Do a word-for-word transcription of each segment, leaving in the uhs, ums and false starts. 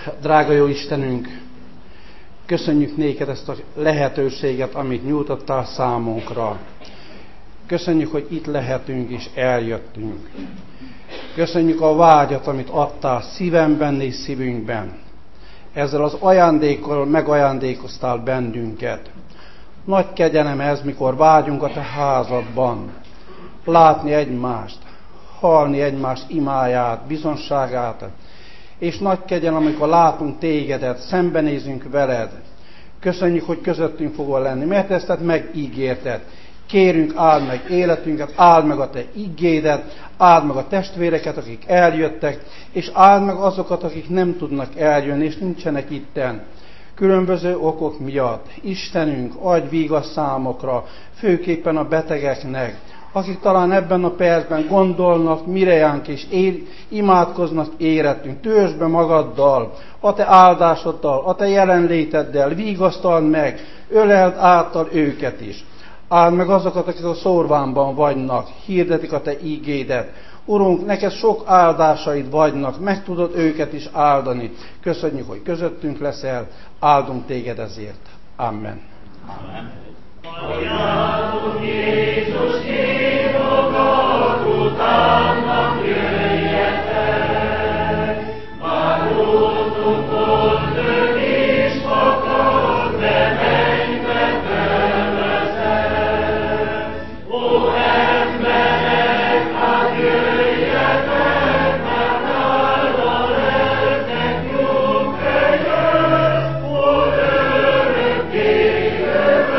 Drága jó Istenünk, köszönjük néked ezt a lehetőséget, amit nyújtottál számunkra. Köszönjük, hogy itt lehetünk és eljöttünk. Köszönjük a vágyat, amit adtál szívemben és szívünkben. Ezzel az ajándékkal megajándékoztál bennünket. Nagy kegyelem ez, mikor vágyunk a te házadban. Látni egymást, hallni egymás imáját, bizonságát. És nagy kegyelem, amikor látunk tégedet, szembenézünk veled. Köszönjük, hogy közöttünk fogol lenni, mert ezt tehát megígérted. Kérünk, áld meg életünket, áld meg a te igédet, áld meg a testvéreket, akik eljöttek, és áld meg azokat, akik nem tudnak eljönni, és nincsenek itten. Különböző okok miatt. Istenünk, adj vígas számokra, főképpen a betegeknek, akik talán ebben a percben gondolnak mirejánk, és él, imádkoznak érettünk. Töltsd be magaddal, a te áldásoddal, a te jelenléteddel, vigasztald meg, öleld által őket is. Áld meg azokat, akik a szórványban vagynak, hirdetik a te ígédet. Urunk, neked sok áldásaid vagynak, meg tudod őket is áldani. Köszönjük, hogy közöttünk leszel, áldunk téged ezért. Amen. Amen. Halljátok Jézus hívogat, utánam jöjjetek, már útunkon ön is akar, de mennybe felvezet. Ó, emberek, hát jöjjetek, mert áll a lelkek nyughelye, ó, örökké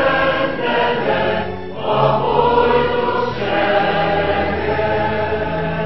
jövedelem a boldogság.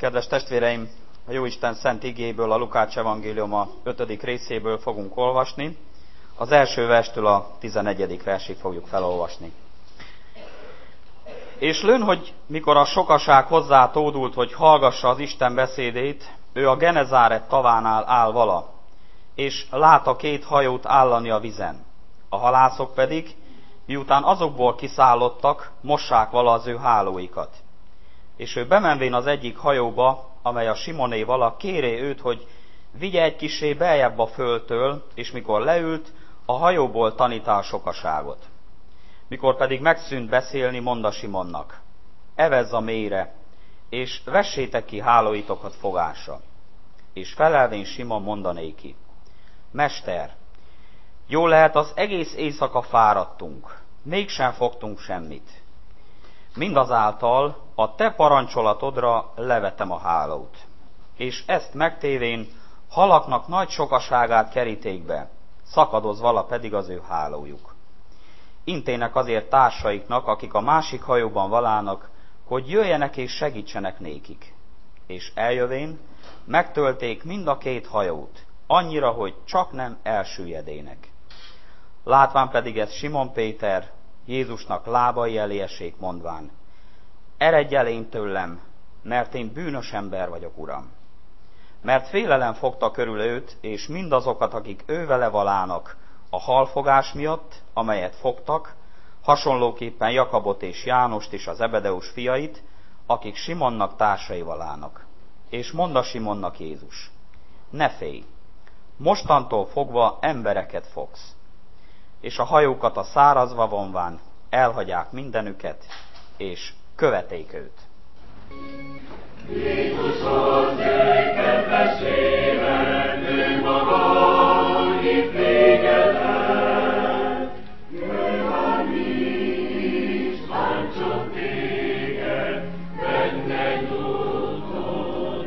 Kedves testvéreim, a Jóisten szent igéből, a Lukács evangéliuma ötödik részéből fogunk olvasni. Az első verstől a tizenegyedik versig fogjuk felolvasni. És lőn, hogy mikor a sokaság hozzá tódult, hogy hallgassa az Isten beszédét, ő a Genezáret tavánál áll vala, és lát a két hajót állani a vizen. A halászok pedig, miután azokból kiszállottak, mossák vala az ő hálóikat. És ő bemenvén az egyik hajóba, amely a Simoné vala, kéré őt, hogy vigye egy kissé beljebb a földtől, és mikor leült, a hajóból tanítál sokaságot. Mikor pedig megszűnt beszélni, monda Simonnak: evezz a mélyre, és vessétek ki hálóitokat fogásra. És felelvén Simon mondanéki: Mester, jó lehet, az egész éjszaka fáradtunk, mégsem fogtunk semmit. Mindazáltal a te parancsolatodra levetem a hálót. És ezt megtévén halaknak nagy sokaságát keríték be, szakadoz vala pedig az ő hálójuk. Intének azért társaiknak, akik a másik hajóban valának, hogy jöjjenek és segítsenek nékik. És eljövén megtölték mind a két hajót, annyira, hogy csak nem elsüllyedének. Látván pedig ezt Simon Péter Jézusnak lábai elé esék, mondván: eredj el én tőlem, mert én bűnös ember vagyok, Uram. Mert félelem fogta körül őt, és mindazokat, akik ővele valának a halfogás miatt, amelyet fogtak, hasonlóképpen Jakabot és Jánost és az Ebedeus fiait, akik Simonnak társai valának. És mondta Simonnak Jézus: ne félj, mostantól fogva embereket fogsz. És a hajókat a szárazva vonván elhagyják mindenüket, és követék őt. Jézushoz jöjj, kedves élet, ő maga hív téged el. Jöjj már mi is, bántsunk téged, benned úton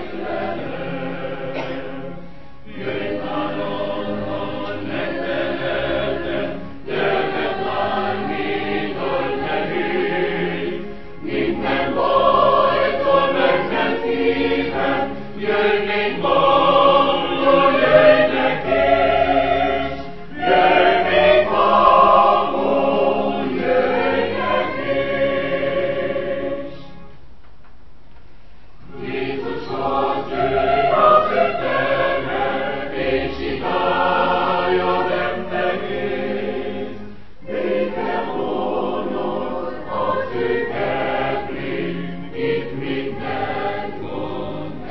meglelel. Jöjj már onnan, megtelelted, gyermek lány, mint hogy ne hűj, minden bajtól megment szívem, jöjj még való, jöjj nekés, jöjj még való, jöjj nekés. Jézushoz jöjj az ő terhe, és csinálja emberét, béke honol az ő kedvén, itt minden gond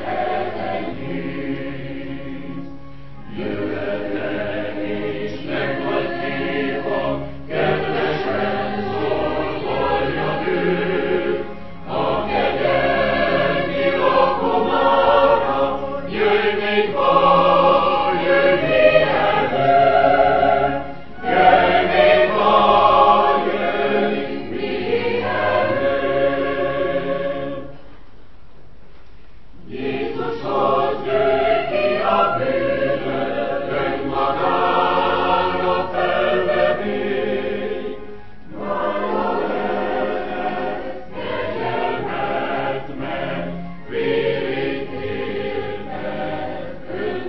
elenyész. Jöjjön és meg vagy hívva, kedvesen szolgolja őt, a kegyelmi lakomára, jöjj még val, jöjj mielőtt, jöjj még val, jöjj mielőtt. Jézushoz jöjj, ki a bűnöt önmagára felvevé, nála lehet kegyelmet, mert vérét érmet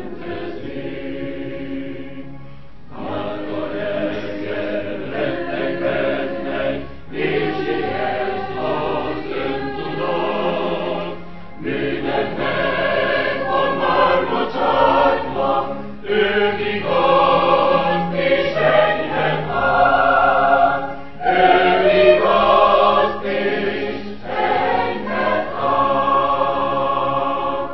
öntözi. Akkor ezzel lettek bennek, és éhezd az öntudat, bűnöknek van már bocsátva, ő igaz és enyhet át, ő igaz és enyhet át.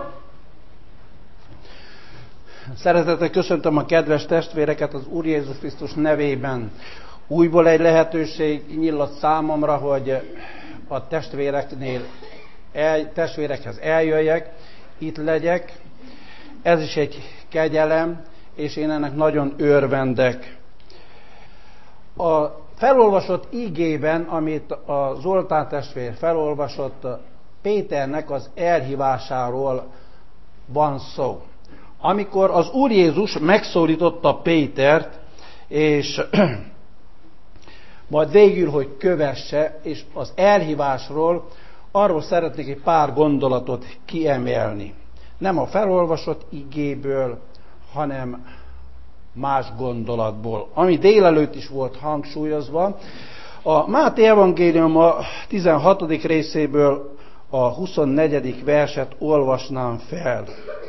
Szeretettel köszöntöm a kedves testvéreket az Úr Jézus Krisztus nevében. Újból egy lehetőség nyílt számomra, hogy a testvéreknél el, testvérekhez eljöjjek, itt legyek. Ez is egy kegyelem, és én ennek nagyon örvendek. A felolvasott igében, amit a Zoltán testvér felolvasott, Péternek az elhívásáról van szó. Amikor az Úr Jézus megszólította Pétert, és majd végül, hogy kövesse, és az elhívásról arról szeretnék egy pár gondolatot kiemelni. Nem a felolvasott igéből, hanem más gondolatból, ami délelőtt is volt hangsúlyozva. A Máté evangélium a tizenhatodik részéből a huszonnegyedik verset olvasnám fel.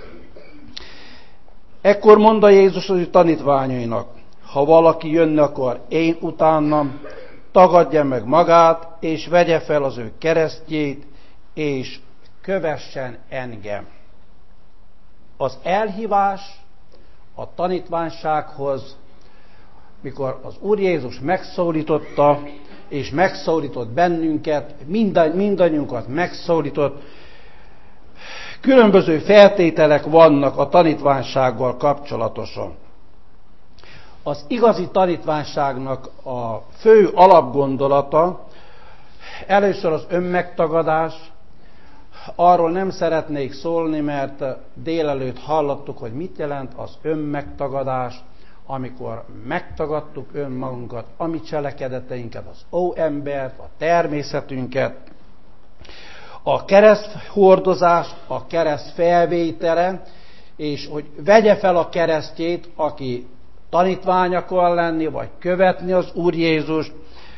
Ekkor mondta Jézus az ő tanítványainak: ha valaki jönni akar én utánam, tagadja meg magát, és vegye fel az ő keresztjét, és kövessen engem. Az elhívás a tanítványsághoz, mikor az Úr Jézus megszólította, és megszólított bennünket, minden, mindannyiunkat megszólított, különböző feltételek vannak a tanítványsággal kapcsolatosan. Az igazi tanítványságnak a fő alapgondolata először az önmegtagadás. Arról nem szeretnék szólni, mert délelőtt hallottuk, hogy mit jelent az önmegtagadás, amikor megtagadtuk önmagunkat, a mi cselekedeteinket, az óembert, a természetünket. A kereszt hordozás, a kereszt felvétele, és hogy vegye fel a keresztjét, aki tanítvány akar lenni, vagy követni az Úr Jézust,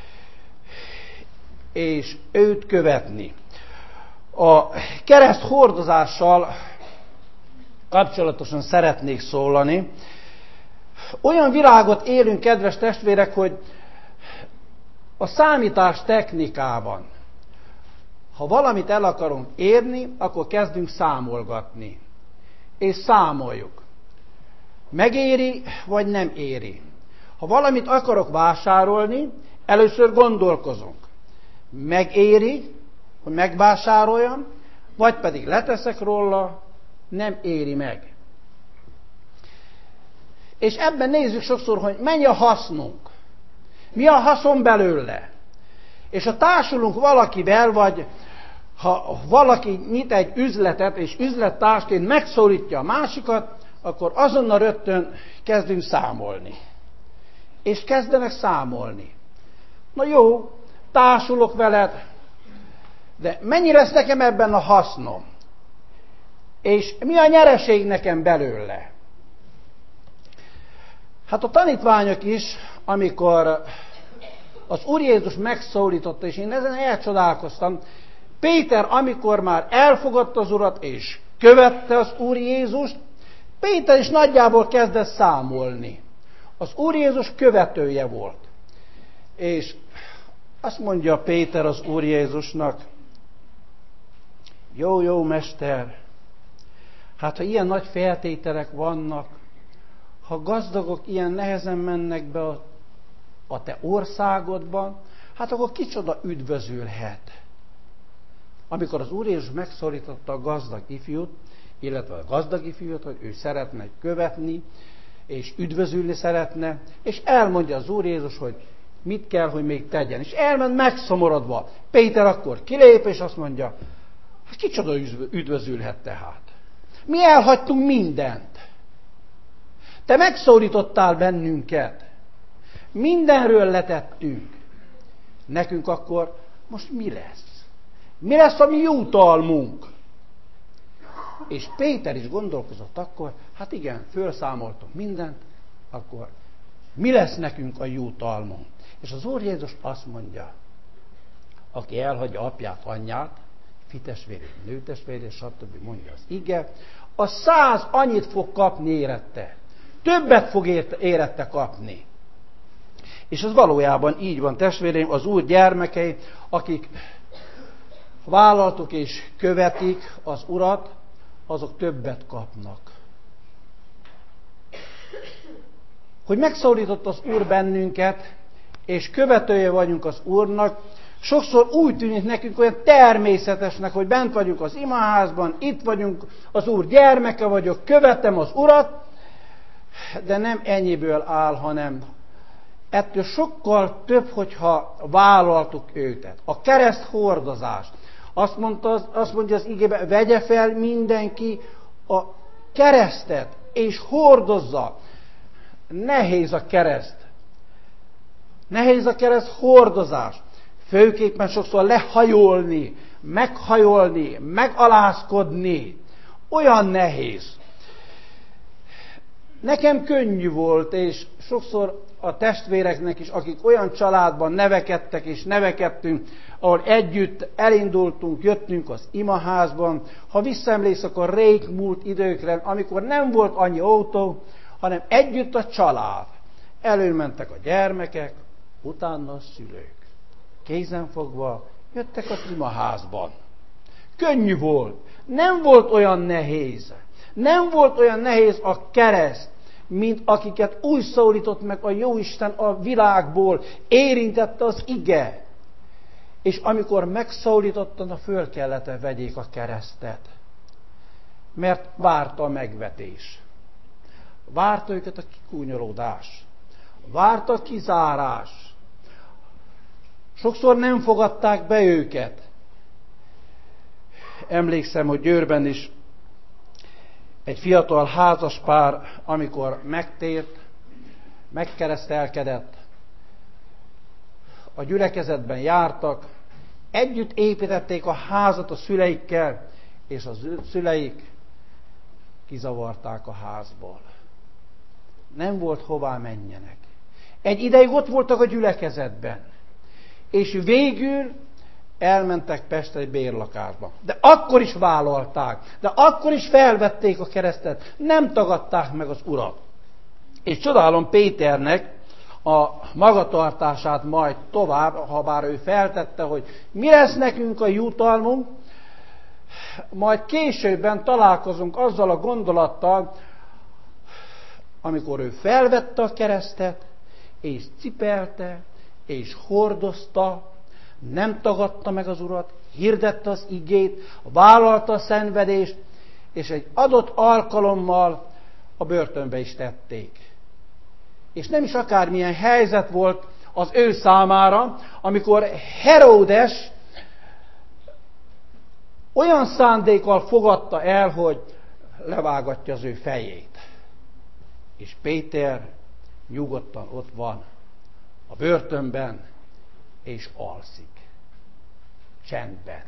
és őt követni. A kereszt hordozással kapcsolatosan szeretnék szólani. Olyan világot élünk, kedves testvérek, hogy a számítás technikában, ha valamit el akarunk érni, akkor kezdünk számolgatni. És számoljuk. Megéri, vagy nem éri. Ha valamit akarok vásárolni, először gondolkozunk. Megéri, hogy megvásároljam, vagy pedig leteszek róla, nem éri meg. És ebben nézzük sokszor, hogy mennyi a hasznunk. Mi a haszon belőle. És ha társulunk valakivel, vagy ha valaki nyit egy üzletet, és üzlettársként megszólítja a másikat, akkor azonnal rögtön kezdünk számolni. És kezdenek számolni. Na jó, társulok veled, de mennyi lesz nekem ebben a hasznom? És mi a nyereség nekem belőle? Hát a tanítványok is, amikor az Úr Jézus megszólította, és én ezen elcsodálkoztam, Péter, amikor már elfogadta az Urat, és követte az Úr Jézust, Péter is nagyjából kezdett számolni. Az Úr Jézus követője volt. És azt mondja Péter az Úr Jézusnak: jó, jó, mester, hát ha ilyen nagy feltételek vannak, ha gazdagok ilyen nehezen mennek be a, a te országodban, hát akkor kicsoda üdvözülhet. Amikor az Úr Jézus megszólította a gazdag ifjút, illetve a gazdag ifjút, hogy ő szeretne követni, és üdvözülni szeretne, és elmondja az Úr Jézus, hogy mit kell, hogy még tegyen. És elment megszomorodva. Péter akkor kilép, és azt mondja: hát kicsoda üdvözülhet tehát. Mi elhagytunk mindent. Te megszólítottál bennünket. Mindenről letettünk. Nekünk akkor most mi lesz? Mi lesz a mi jutalmunk? És Péter is gondolkozott akkor, hát igen, felszámoltunk mindent, akkor mi lesz nekünk a jutalmunk? És az Úr Jézus azt mondja: aki elhagyja apját, anyját, fitestvérét, nőtestvérét, stb. Mondja az ige, a száz annyit fog kapni érette. Többet fog érette kapni. És ez valójában így van, testvéreim, az Úr gyermekei, akik vállaltuk és követik az Urat, azok többet kapnak. Hogy megszólított az Úr bennünket, és követője vagyunk az Úrnak, sokszor úgy tűnik nekünk olyan természetesnek, hogy bent vagyunk az imaházban, itt vagyunk, az Úr gyermeke vagyok, követem az Urat, de nem ennyiből áll, hanem ettől sokkal több, hogyha vállaltuk őket. A kereszt hordozás. Azt, mondta, azt mondja az igében, vegye fel mindenki a keresztet, és hordozza. Nehéz a kereszt. Nehéz a kereszt hordozás. Főképpen sokszor lehajolni meghajolni, megalázkodni, olyan nehéz. Nekem könnyű volt, és sokszor a testvéreknek is, akik olyan családban nevekedtek és nevekedtünk, ahol együtt elindultunk, jöttünk az imaházban. Ha visszaemléksz, akkor rég múlt időkre, amikor nem volt annyi autó, hanem együtt a család. Előmentek a gyermekek, utána a szülők. Kézenfogva jöttek az imaházban. Könnyű volt. Nem volt olyan nehéz. Nem volt olyan nehéz a kereszt, mint akiket úgy szólított meg a Jóisten a világból, érintette az ige. És amikor megszólítottan, a föl kellett vegyék a keresztet. Mert várta a megvetés. Várta őket a kikúnyolódás. Várta a kizárás. Sokszor nem fogadták be őket. Emlékszem, hogy Győrben is egy fiatal házaspár, amikor megtért, megkeresztelkedett, a gyülekezetben jártak, együtt építették a házat a szüleikkel, és a szüleik kizavarták a házból. Nem volt hová menjenek. Egy ideig ott voltak a gyülekezetben, és végül elmentek Pestre egy bérlakásba. De akkor is vállalták, de akkor is felvették a keresztet, nem tagadták meg az Urat. És csodálom Péternek a magatartását majd tovább, ha bár ő feltette, hogy mi lesz nekünk a jutalmunk, majd későbben találkozunk azzal a gondolattal, amikor ő felvette a keresztet, és cipelte, és hordozta, nem tagadta meg az Urat, hirdette az igét, vállalta a szenvedést, és egy adott alkalommal a börtönbe is tették. És nem is akármilyen helyzet volt az ő számára, amikor Heródes olyan szándékkal fogadta el, hogy levágatja az ő fejét. És Péter nyugodtan ott van a börtönben, és alszik. Csendben.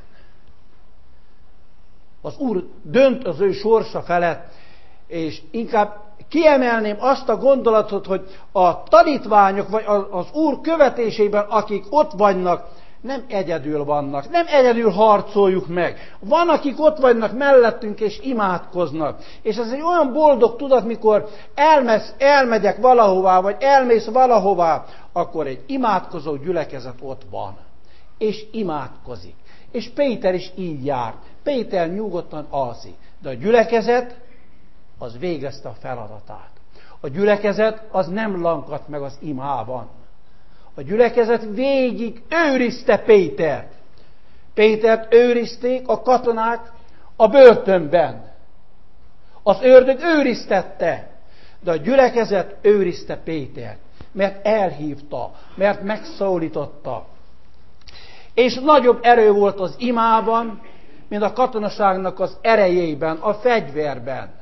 Az Úr dönt az ő sorsa felett, és inkább kiemelném azt a gondolatot, hogy a tanítványok, vagy az Úr követésében, akik ott vannak, nem egyedül vannak, nem egyedül harcoljuk meg. Van, akik ott vannak mellettünk, és imádkoznak. És ez egy olyan boldog tudat, mikor elmesz, elmegyek valahová, vagy elmész valahová, akkor egy imádkozó gyülekezet ott van. És imádkozik. És Péter is így jár. Péter nyugodtan alszik. De a gyülekezet az végezte a feladatát. A gyülekezet az nem lankadt meg az imában. A gyülekezet végig őrizte Pétert. Pétert őrizték a katonák a börtönben. Az ördög őriztette, de a gyülekezet őrizte Pétert, mert elhívta, mert megszólította. És nagyobb erő volt az imában, mint a katonaságnak az erejében, a fegyverben.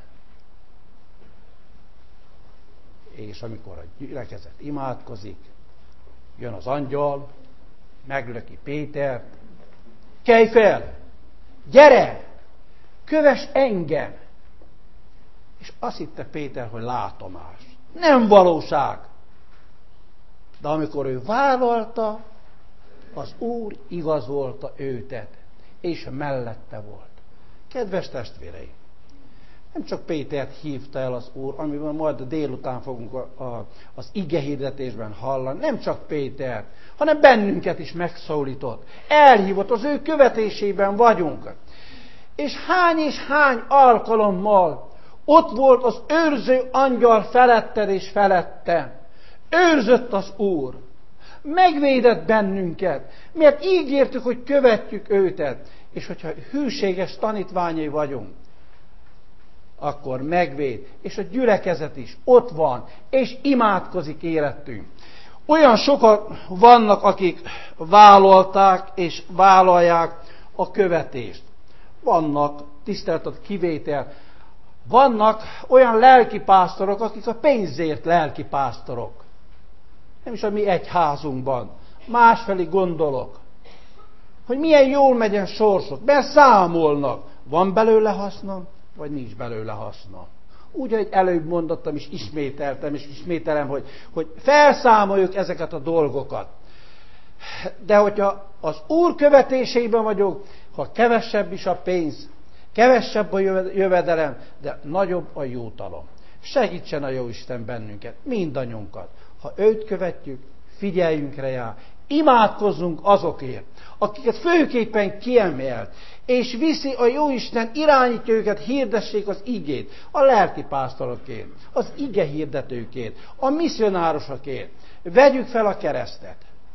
És amikor a gyülekezet imádkozik, jön az angyal, meglöki Pétert, kelj fel, gyere, kövess engem. És azt hitte Péter, hogy látomás. Nem valóság. De amikor ő vállalta, az Úr igazolta őtet, és mellette volt. Kedves testvéreim, nem csak Pétert hívta el az Úr, amiben majd a délután fogunk a, a, az igehirdetésben hallani, nem csak Pétert, hanem bennünket is megszólított. Elhívott, az ő követésében vagyunk. És hány és hány alkalommal ott volt az őrző angyal feletted és felettem. Őrzött az Úr. Megvédett bennünket, mert ígértük, hogy követjük őtet. És hogyha hűséges tanítványai vagyunk, akkor megvéd. És a gyülekezet is ott van, és imádkozik érettünk. Olyan sokan vannak, akik vállalták és vállalják a követést. Vannak, tiszteltet kivétel, vannak olyan lelkipásztorok, akik a pénzért lelkipásztorok. Nem is a mi egyházunkban. Másfelé gondolok. hogy milyen jól megyen sorsod, mert számolnak. Van belőle haszna, vagy nincs belőle haszna. Úgy, ahogy előbb mondottam, és ismételtem, és ismételem, hogy, hogy felszámoljuk ezeket a dolgokat. De hogyha az Úr követésében vagyok, ha kevesebb is a pénz, kevesebb a jövedelem, de nagyobb a jótalom. Segítsen a Jóisten bennünket, mindannyiunkat. Ha őt követjük, figyeljünk rá, imádkozzunk azokért, akiket főképpen kiemelt, és viszi a Jóisten, irányítja őket, hirdessék az igét, a lelkipásztorokért, az ige hirdetőkért, a misszionárosokért. Vegyük fel a keresztet.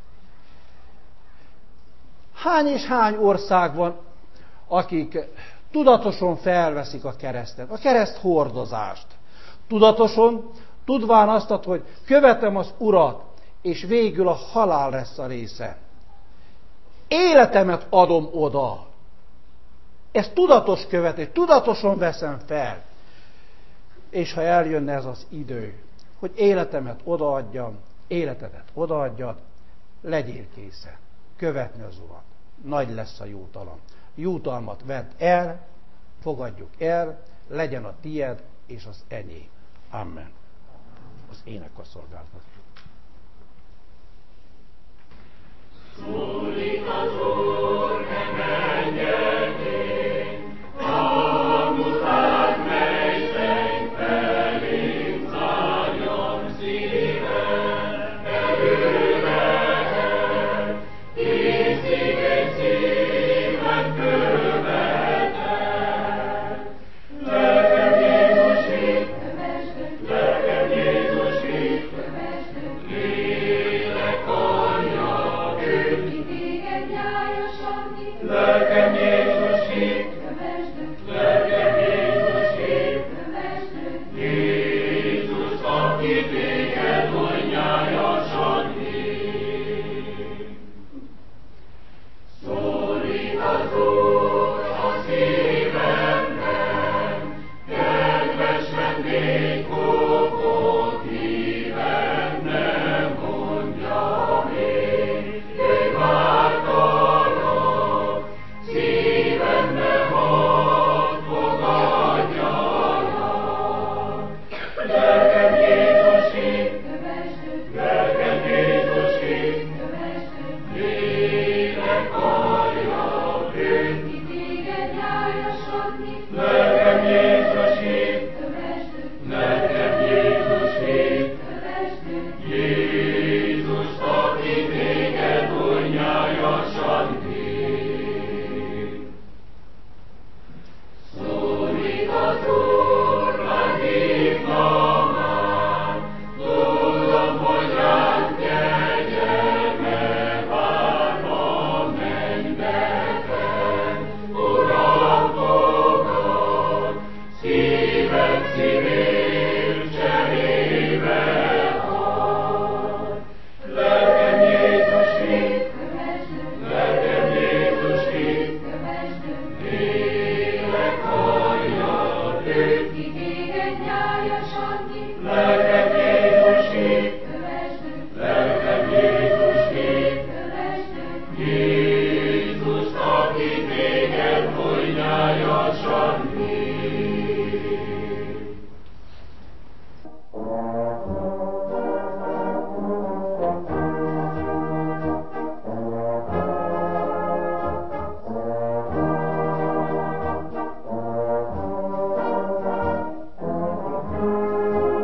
Hány és hány ország van, akik tudatosan felveszik a keresztet, a kereszt hordozást. Tudatosan, tudván azt, hogy követem az Urat, és végül a halál lesz a része. Életemet adom oda. Ez tudatos követés, tudatosan veszem fel. És ha eljönne ez az idő, hogy életemet odaadjam, életedet odaadjad, legyél készen. Követni az Urat. Nagy lesz a jótalom. Jótalmat vedd el, fogadjuk el, legyen a tied és az enyém. Amen. Az énekkar szolgálatot. Szólít az Úr, ne menjetek, a mutád mely szenny felé, zárjon szíven, elővehet, hiszik egy szívet követett. Lelkem Jézus vitt, lelkem Jézus vitt, lélek anyja őt. Lelkem Jézus vitt, lelkem Jézus vitt, Jézus, aki téged mondjájasan hív. Szólít az Úr a szívemben, kedves vendég, kopott híven, nem mondja még, jöjj vártalak, szívembe hadd fogadjalak. Lelkem Jézus vitt, lelkem Jézus vitt, lélek karja őt. Lelkem Jézus vitt, lelkem Jézus vitt, Jézus, aki téged unnyájasan hív. Szólít az Úr, ránk hívna már, tudom, hogy ránk kegyelme vár a mennybe fenn. Uram, fogad, szíved szívét cserébe ad. Lelkem Jézus vitt, lelkem Jézus vitt, lélek karja őt. Lelkem Jézus vitt, lelkem Jézus vitt, Jézus, aki téged mondjájasan hív. Thank you.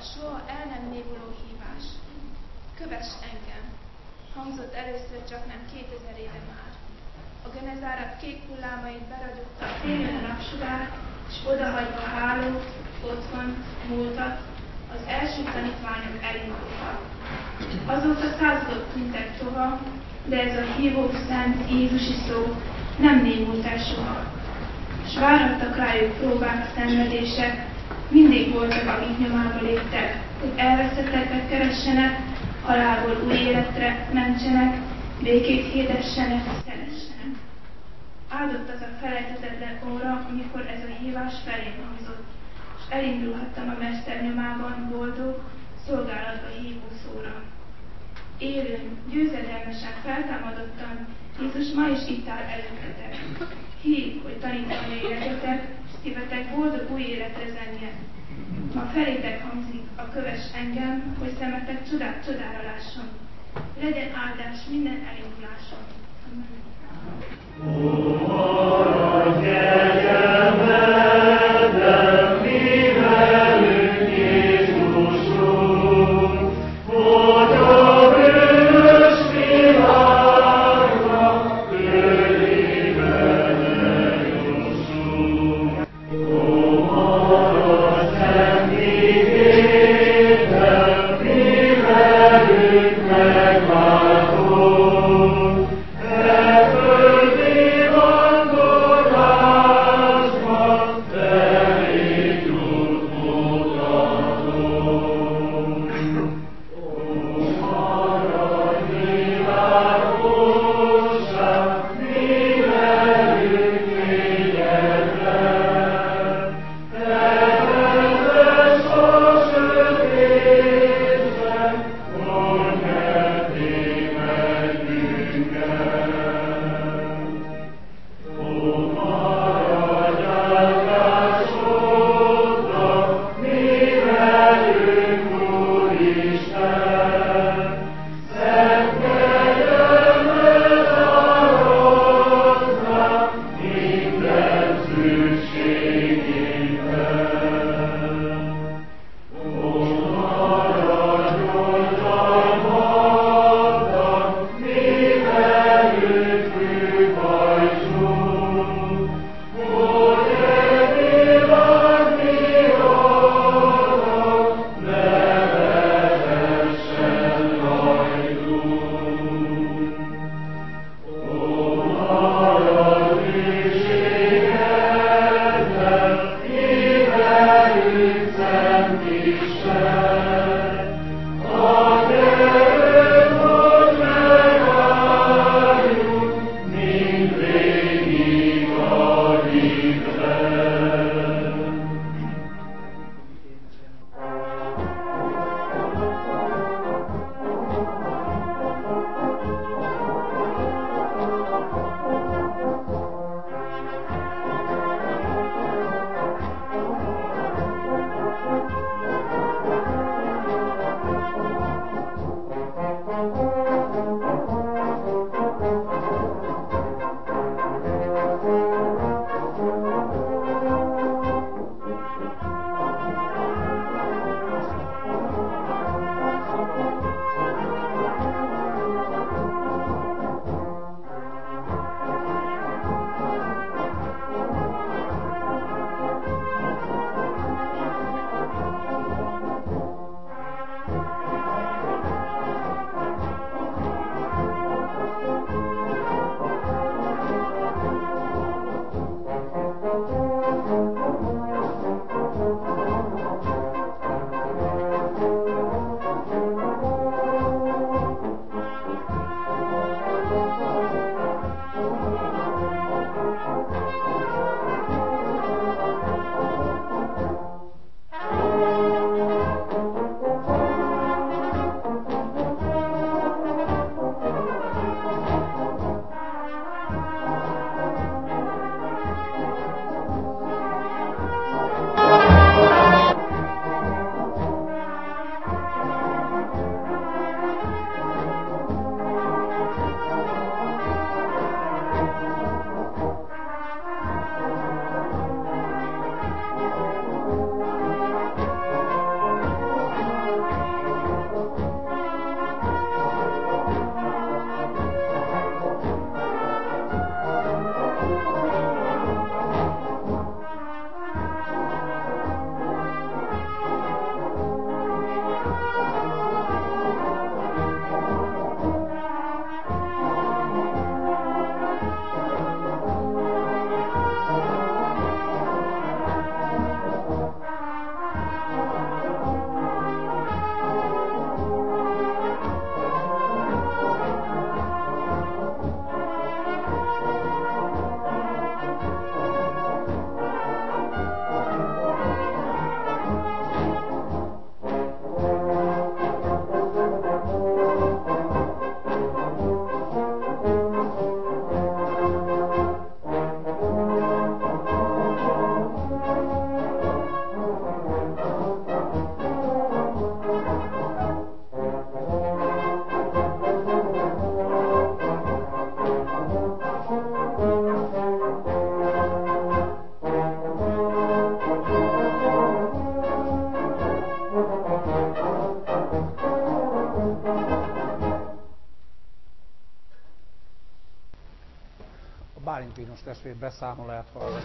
soha el nem névuló hívás. Kövess engem! Hangzott először csak nem kétezer éve már. A Genezárat kék hullámait beragyogta a fénylő napsugár, és odahagyva a hálót, otthon, múltat, az első tanítványok elindultak. Azóta századok tűntek tova, de ez a hívó szent Jézusi szó nem némult el soha. S várattak rájuk próbák, szenvedések, mindig voltak, akik nyomába léptek, hogy elveszetteknek keressenek, halálból új életre mentsenek, békét hirdessenek, szeressenek. Áldott az a felejthetetlen óra, amikor ez a hívás felém hangzott, és elindulhattam a mester nyomában boldog, szolgálatba hívó szóra. Élőn, győzedelmesen feltámadottan, Jézus ma is itt áll előttetek. Hív, hogy tanítványai legyetek, és szívetek boldog új életre zenjen. Ma felétek hangzik a kövess engem, hogy szemetek csodát csodára lásson. Legyen áldás minden elinduláson. Amen. Martinus testvér beszámolóját hallani.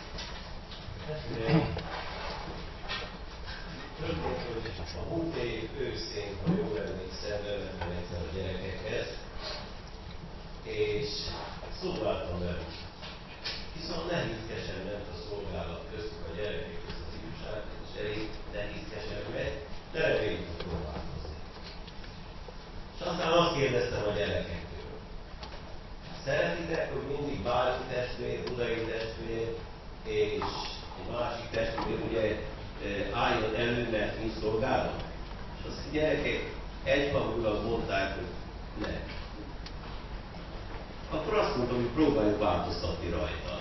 A múlt év őszén, ha jól emlékszem, bementem egyszer a gyerekekhez, és szolgáltam velük. Viszont nehézkesen ment a szolgálat köztük a gyerekek közt az ifjúság, és elég nehézkesen megy, de reméljük, hogy fog változni. És aztán azt kérdeztem a gyerekektől. Szeretitek, hogy mindig Bálint testvér, Udai testvér, és egy másik testvér ugye álljon elő, mert mi szolgálnak? És azt a gyerekek egyhangulag mondták, hogy nem. Akkor azt mondtam, hogy próbáljuk változtatni rajta.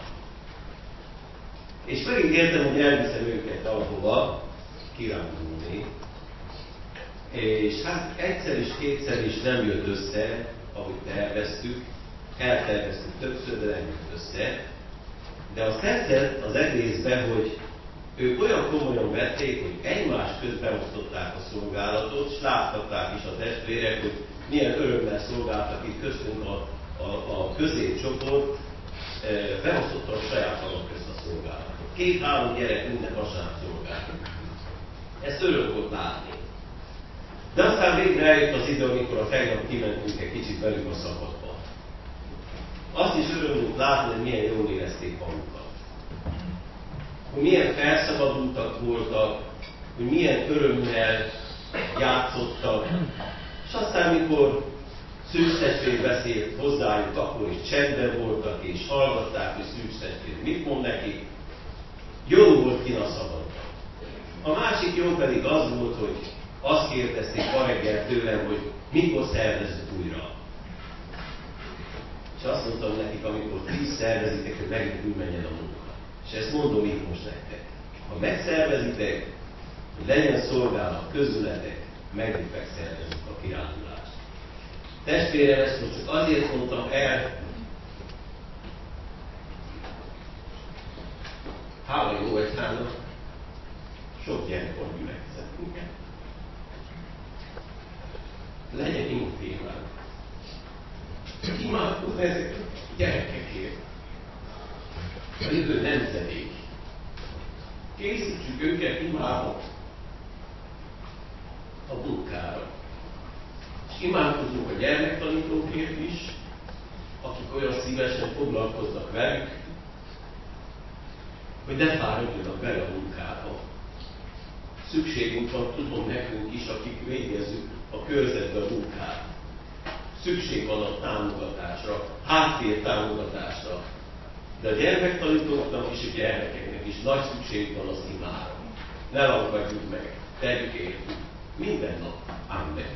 És megígértem, hogy elviszem őket ahova kirándulni. És hát egyszer is, kétszer is nem jött össze, ahogy terveztük. Elterveztük többször, de nem jött össze. De azt tetszett az egészben, hogy ők olyan komolyan vették, hogy egymás közben osztották a szolgálatot, és láthatták is a testvérek, hogy milyen örömmel szolgáltak itt köztünk a, a, a középcsoport, e, beosztotta a saját maguk közt a szolgálatot. Két-három gyerek minden vasárnap szolgált. Ezt öröm volt látni. De aztán végre eljött az idő, amikor a tegnap kimentünk egy kicsit velük a szabadba. Azt is öröm volt látni, hogy milyen jól érezték magukat. Hogy milyen felszabadultak voltak, hogy milyen örömmel játszottak, és aztán, mikor Szűcs testvér beszélt hozzájuk, akkor is csendben voltak, és hallgatták, hogy Szűcs testvér mit mond neki. Jó volt, kina szabadtak. A másik jó pedig az volt, hogy azt kérdezték ma reggel tőlem, hogy mikor szervezzük újra. És azt mondtam nekik, amikor ti szervezitek, hogy megint úgy menjen a munka. És ezt mondom itt most nektek. Ha megszervezitek, hogy legyen szolgálat közületek, megint megszervezzük a kirándulást. Testvérem, ezt most csak azért mondtam el, hála jó egyháznak, sok gyerek van gyülekezetünkben. Legyen imótémánk. Imádkozni ezek a gyerekekért. A jövő nemzedék. Készítsük őket imádva a munkára. És imádkozunk a gyermektanítókért is, akik olyan szívesen foglalkoznak velük, hogy ne fáradjanak bele a munkába. Szükségünk van, tudom, nekünk is, akik végezzük a körzetbe a munkát. Szükség van a támogatásra, háttér támogatásra. De a gyermektanítóknak és a gyermekeknek is nagy szükség van az imára. Ne lankadjuk meg, tegyük értük. Minden nap. Amen.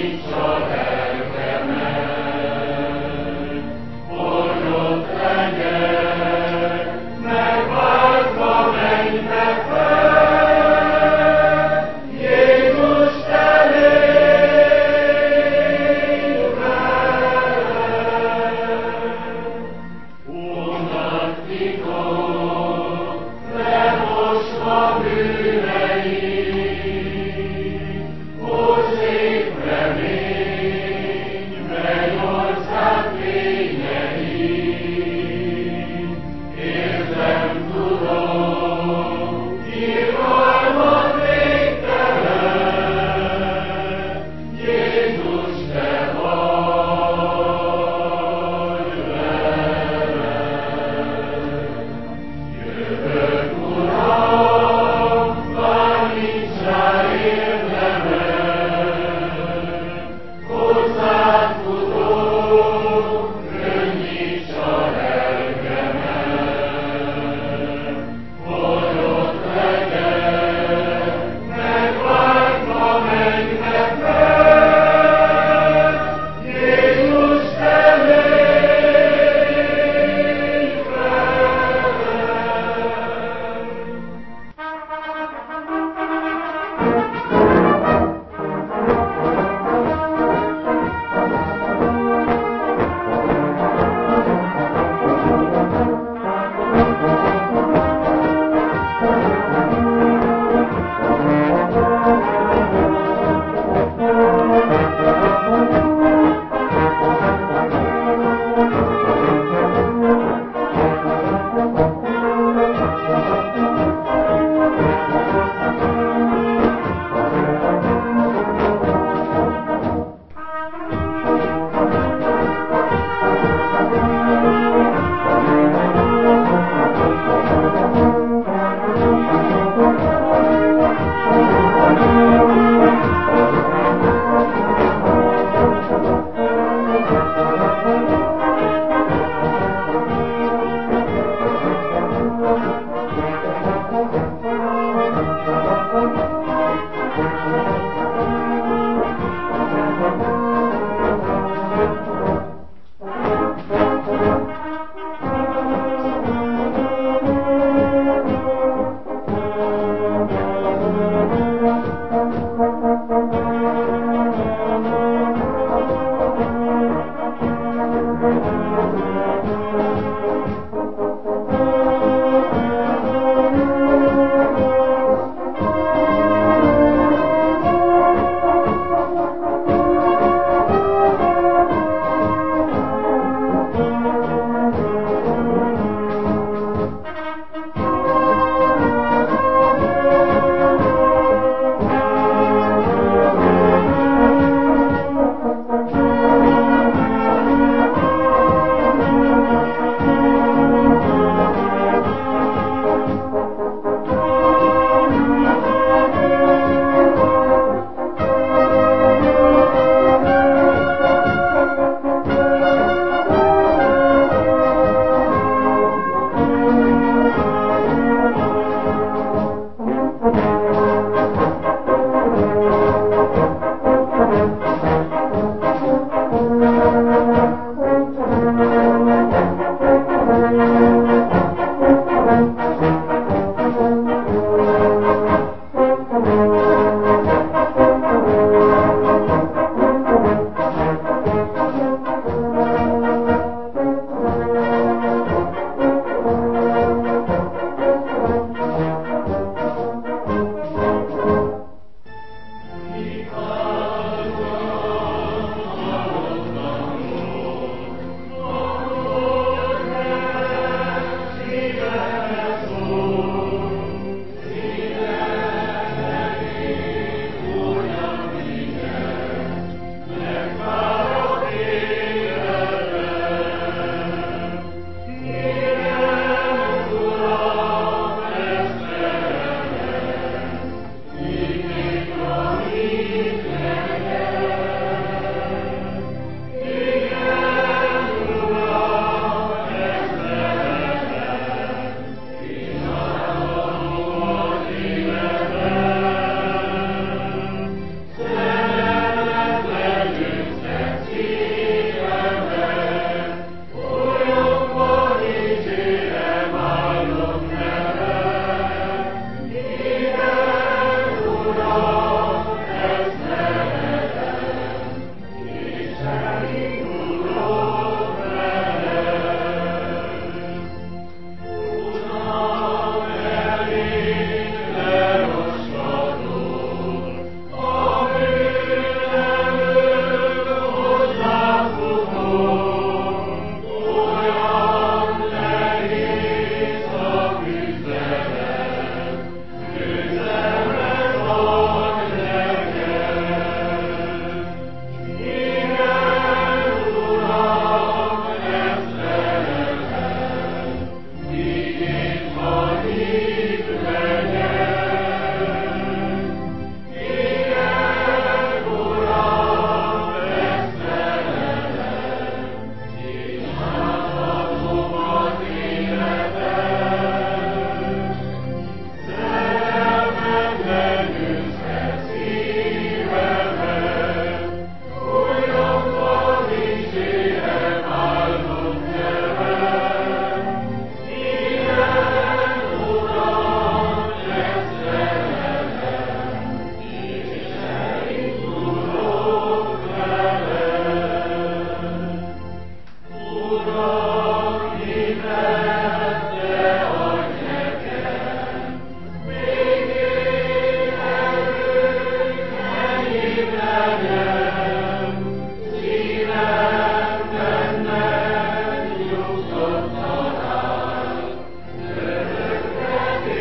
Legyen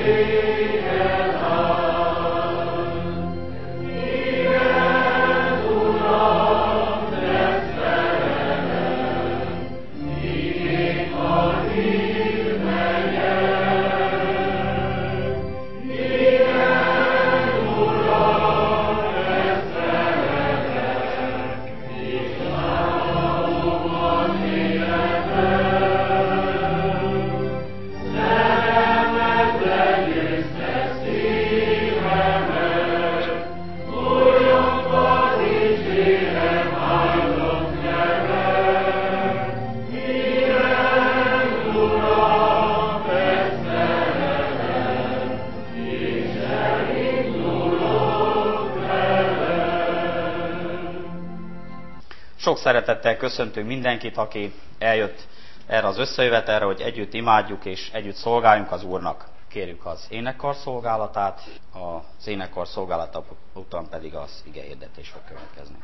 Sok szeretettel köszöntünk mindenkit, aki eljött erre az összejövetelre, hogy együtt imádjuk és együtt szolgáljunk az Úrnak. Kérjük az énekkar szolgálatát, az énekkar szolgálata után pedig az ige hirdetés fog következni.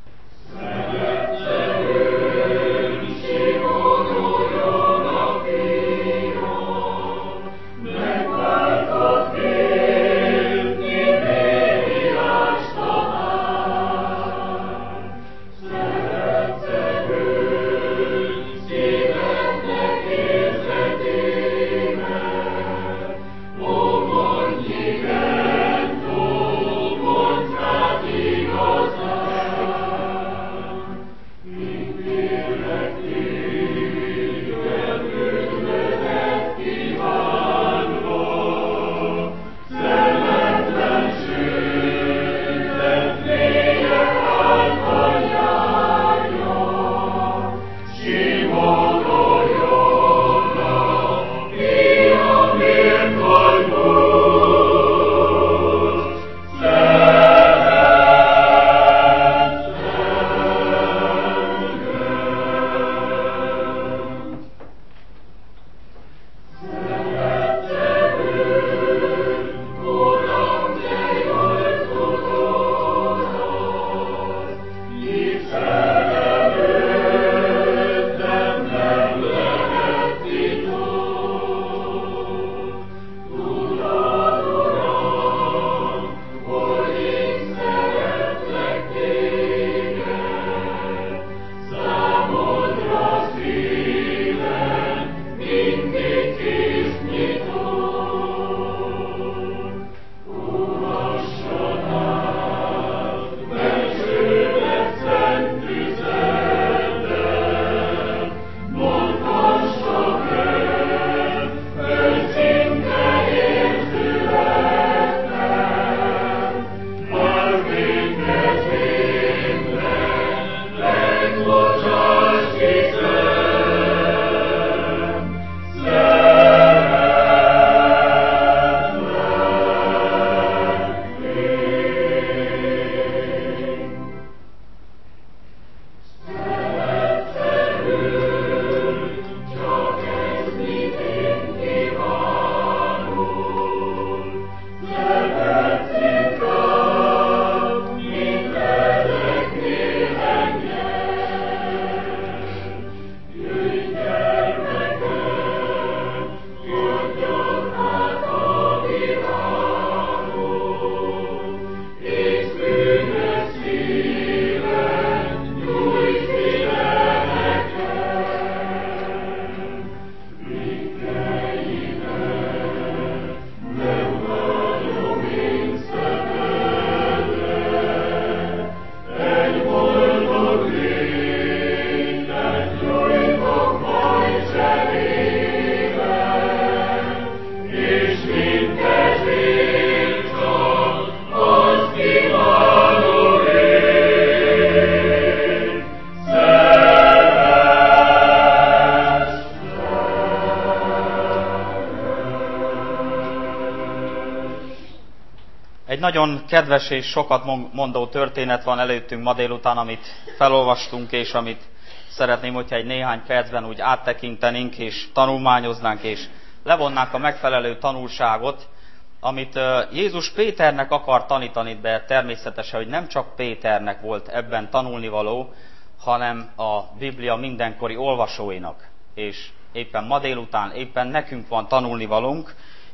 Egy nagyon kedves és sokat mondó történet van előttünk ma délután, amit felolvastunk, és amit szeretném, hogyha egy néhány percben úgy áttekintenénk, és tanulmányoznánk, és levonnánk a megfelelő tanulságot, amit Jézus Péternek akar tanítani, de természetesen, hogy nem csak Péternek volt ebben tanulnivaló, hanem a Biblia mindenkori olvasóinak. És éppen ma délután, éppen nekünk van tanulnivalónk,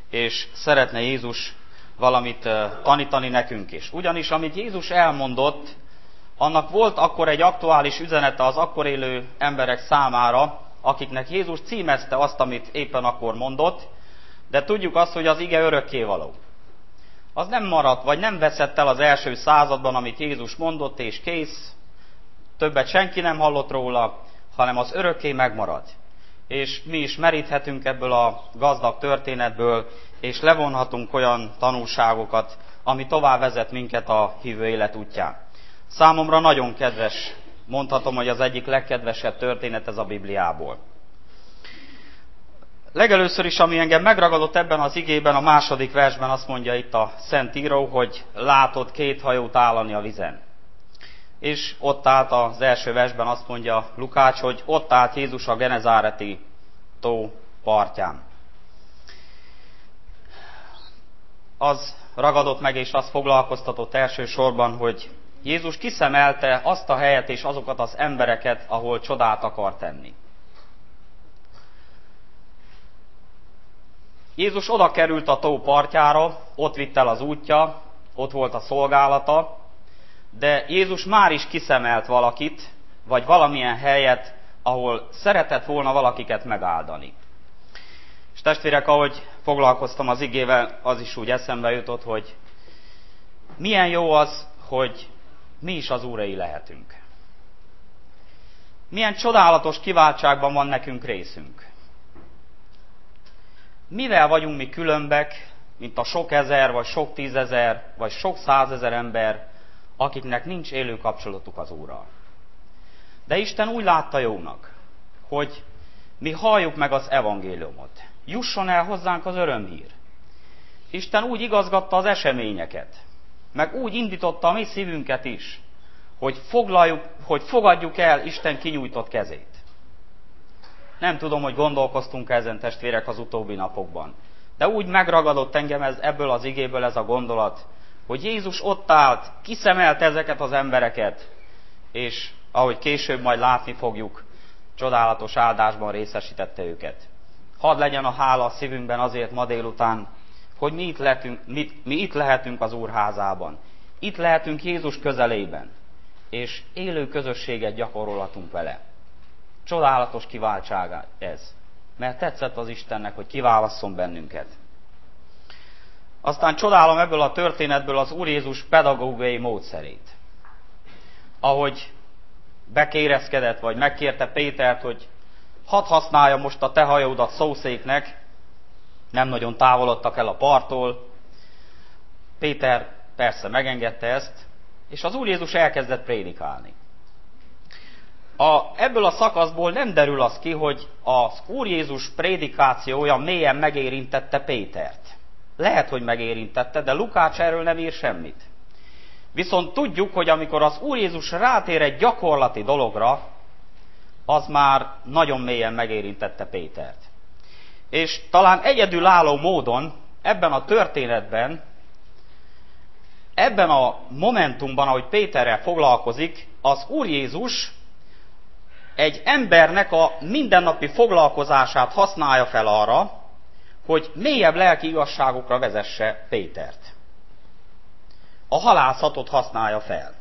és szeretne Jézus valamit tanítani nekünk is. Ugyanis amit Jézus elmondott, annak volt akkor egy aktuális üzenete az akkor élő emberek számára, akiknek Jézus címezte azt, amit éppen akkor mondott, de tudjuk azt, hogy az ige örökkévaló. Az nem maradt, vagy nem veszett el az első században, amit Jézus mondott, és kész, többet senki nem hallott róla, hanem az örökké megmarad. És mi is meríthetünk ebből a gazdag történetből, és levonhatunk olyan tanulságokat, ami tovább vezet minket a hívő élet útján. Számomra nagyon kedves, mondhatom, hogy az egyik legkedvesebb történet ez a Bibliából. Legelőször is, ami engem megragadott ebben az igében, a második versben azt mondja itt a Szentíró, hogy látod két hajót állani a vizen. És ott állt az első versben azt mondja Lukács, hogy ott állt Jézus a Genezáreti tó partján. Az ragadott meg, és azt foglalkoztatott elsősorban, hogy Jézus kiszemelte azt a helyet és azokat az embereket, ahol csodát akar tenni. Jézus oda került a tó partjára, ott vitt el az útja, ott volt a szolgálata, de Jézus már is kiszemelt valakit, vagy valamilyen helyet, ahol szeretett volna valakiket megáldani. És testvérek, ahogy foglalkoztam az igével, az is úgy eszembe jutott, hogy milyen jó az, hogy mi is az úrai lehetünk. Milyen csodálatos kiváltságban van nekünk részünk. Mivel vagyunk mi különbek, mint a sok ezer, vagy sok tízezer, vagy sok százezer ember, akiknek nincs élő kapcsolatuk az Úrral. De Isten úgy látta jónak, hogy mi halljuk meg az evangéliumot. Jusson el hozzánk az örömhír. Isten úgy igazgatta az eseményeket, meg úgy indította a mi szívünket is, hogy, foglaljuk, hogy fogadjuk el Isten kinyújtott kezét. Nem tudom, hogy gondolkoztunk ezen, testvérek, az utóbbi napokban. De úgy megragadott engem ez, ebből az igéből ez a gondolat, hogy Jézus ott állt, kiszemelt ezeket az embereket, és ahogy később majd látni fogjuk, csodálatos áldásban részesítette őket. Hadd legyen a hála a szívünkben azért ma délután, hogy mi itt, lehetünk, mi, mi itt lehetünk az Úr házában. Itt lehetünk Jézus közelében, és élő közösséget gyakorolhatunk vele. Csodálatos kiváltsága ez, mert tetszett az Istennek, hogy kiválasszon bennünket. Aztán csodálom ebből a történetből az Úr Jézus pedagógiai módszerét. Ahogy bekérezkedett, vagy megkérte Pétert, hogy hadd használja most a te hajódat szószéknek, nem nagyon távolodtak el a parttól. Péter persze megengedte ezt, és az Úr Jézus elkezdett prédikálni. A, ebből a szakaszból nem derül az ki, hogy az Úr Jézus prédikációja mélyen megérintette Pétert. Lehet, hogy megérintette, de Lukács erről nem ír semmit. Viszont tudjuk, hogy amikor az Úr Jézus rátér egy gyakorlati dologra, az már nagyon mélyen megérintette Pétert. És talán egyedülálló módon ebben a történetben, ebben a momentumban, ahogy Péterrel foglalkozik, az Úr Jézus egy embernek a mindennapi foglalkozását használja fel arra, hogy mélyebb lelki igazságokra vezesse Pétert. A halászatot használja fel.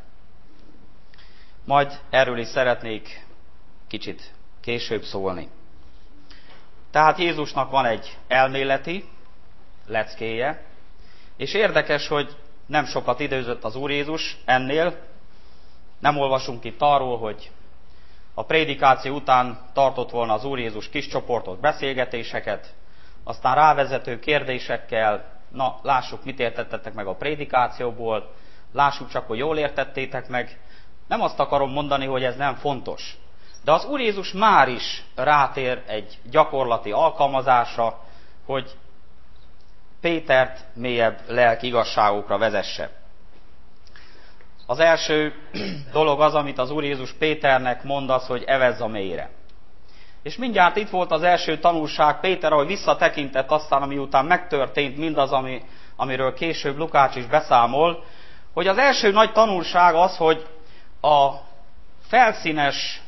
Majd erről is szeretnék kicsit később szólni. Tehát Jézusnak van egy elméleti leckéje, és érdekes, hogy nem sokat időzött az Úr Jézus ennél. Nem olvasunk itt arról, hogy a prédikáció után tartott volna az Úr Jézus kis csoportos beszélgetéseket, aztán rávezető kérdésekkel, na lássuk, mit értettetek meg a prédikációból, lássuk csak, hogy jól értettétek meg. Nem azt akarom mondani, hogy ez nem fontos. De az Úr Jézus már is rátér egy gyakorlati alkalmazásra, hogy Pétert mélyebb lelki igazságokra vezesse. Az első dolog az, amit az Úr Jézus Péternek mond, az, hogy evezz a mélyre. És mindjárt itt volt az első tanulság, Péter, ahogy visszatekintett aztán, ami után megtörtént mindaz, ami, amiről később Lukács is beszámol, hogy az első nagy tanulság az, hogy a felszínes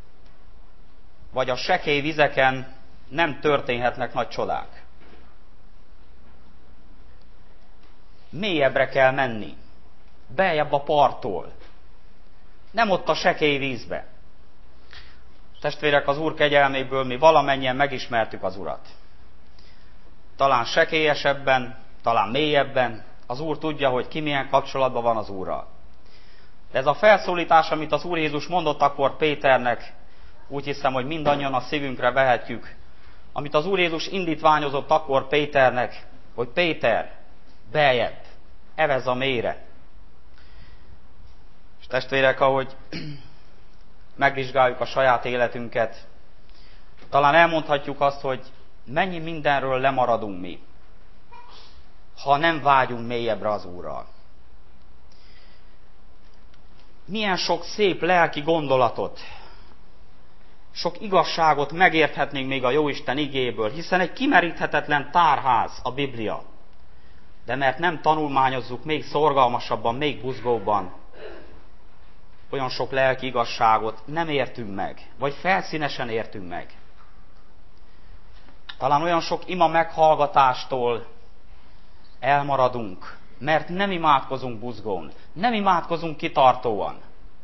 vagy a sekély vizeken nem történhetnek nagy csodák. mélyebbre kell menni. Beljebb a parttól. Nem ott a sekély vízbe. Testvérek, az Úr kegyelméből mi valamennyien megismertük az Urat. Talán sekélyesebben, talán mélyebben. Az Úr tudja, hogy ki milyen kapcsolatban van az Úrral. De ez a felszólítás, amit az Úr Jézus mondott akkor Péternek, úgy hiszem, hogy mindannyian a szívünkre vehetjük, amit az Úr Jézus indítványozott akkor Péternek, hogy Péter, beljebb, evezz a mélyre. És testvérek, ahogy megvizsgáljuk a saját életünket, talán elmondhatjuk azt, hogy mennyi mindenről lemaradunk mi, ha nem vágyunk mélyebbre az Úrral. Milyen sok szép lelki gondolatot, sok igazságot megérthetnénk még a Jóisten igéből, hiszen egy kimeríthetetlen tárház a Biblia. De mert nem tanulmányozzuk még szorgalmasabban, még buzgóbban, olyan sok lelki igazságot nem értünk meg, vagy felszínesen értünk meg. Talán olyan sok ima meghallgatástól elmaradunk, mert nem imádkozunk buzgón, nem imádkozunk kitartóan.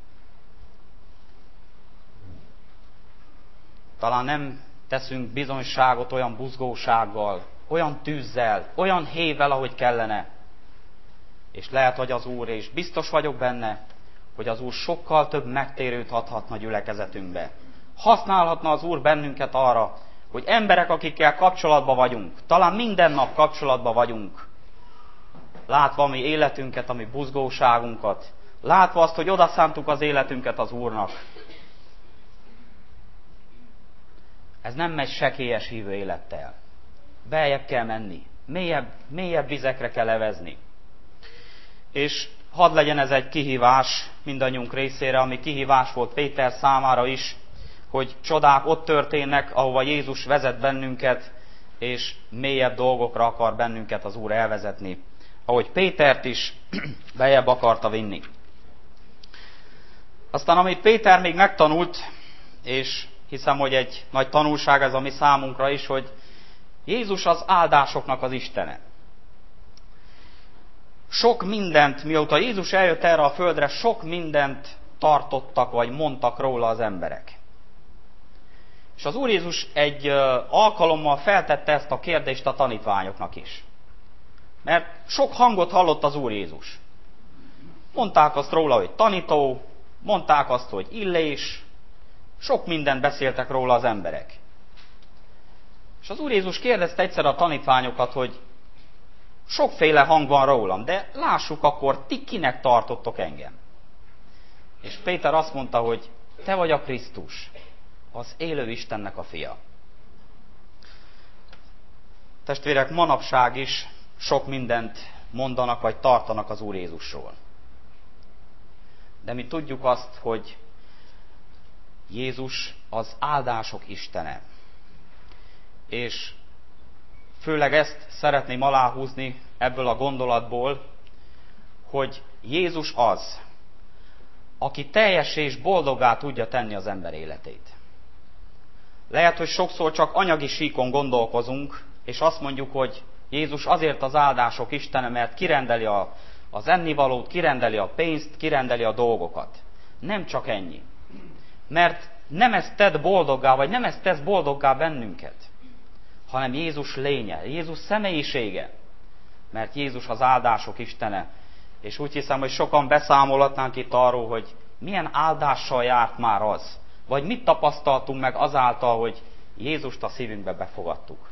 Talán nem teszünk bizonyságot olyan buzgósággal, olyan tűzzel, olyan hévvel, ahogy kellene. És lehet, hogy az Úr, és biztos vagyok benne, hogy az Úr sokkal több megtérőt adhatna gyülekezetünkbe. Használhatna az Úr bennünket arra, hogy emberek, akikkel kapcsolatban vagyunk, talán minden nap kapcsolatban vagyunk, látva a mi életünket, a mi buzgóságunkat, látva azt, hogy odaszántuk az életünket az Úrnak. Ez nem megy sekélyes hívő élettel. Beljebb kell menni, mélyebb, mélyebb vizekre kell evezni. És hadd legyen ez egy kihívás mindannyiunk részére, ami kihívás volt Péter számára is, hogy csodák ott történnek, ahova Jézus vezet bennünket, és mélyebb dolgokra akar bennünket az Úr elvezetni, ahogy Pétert is beljebb akarta vinni. Aztán amit Péter még megtanult, és hiszem, hogy egy nagy tanulság ez a mi számunkra is, hogy Jézus az áldásoknak az Istene. Sok mindent, mióta Jézus eljött erre a földre, sok mindent tartottak, vagy mondtak róla az emberek. És az Úr Jézus egy alkalommal feltette ezt a kérdést a tanítványoknak is. Mert sok hangot hallott az Úr Jézus. Mondták azt róla, hogy tanító, mondták azt, hogy illés, sok mindent beszéltek róla az emberek. És az Úr Jézus kérdezte egyszer a tanítványokat, hogy sokféle hang van rólam, de lássuk akkor, ti kinek tartottok engem? És Péter azt mondta, hogy te vagy a Krisztus, az élő Istennek a fia. Testvérek, manapság is sok mindent mondanak, vagy tartanak az Úr Jézusról. De mi tudjuk azt, hogy Jézus az áldások Istene. És főleg ezt szeretném aláhúzni ebből a gondolatból, hogy Jézus az, aki teljes és boldoggá tudja tenni az ember életét. Lehet, hogy sokszor csak anyagi síkon gondolkozunk, és azt mondjuk, hogy Jézus azért az áldások Istene, mert kirendeli a, az ennivalót, kirendeli a pénzt, kirendeli a dolgokat. Nem csak ennyi. Mert nem ez tett boldoggá, vagy nem ez tesz boldoggá bennünket, hanem Jézus lénye, Jézus személyisége. Mert Jézus az áldások Istene. És úgy hiszem, hogy sokan beszámolhatnánk itt arról, hogy milyen áldással járt már az, vagy mit tapasztaltunk meg azáltal, hogy Jézust a szívünkbe befogadtuk.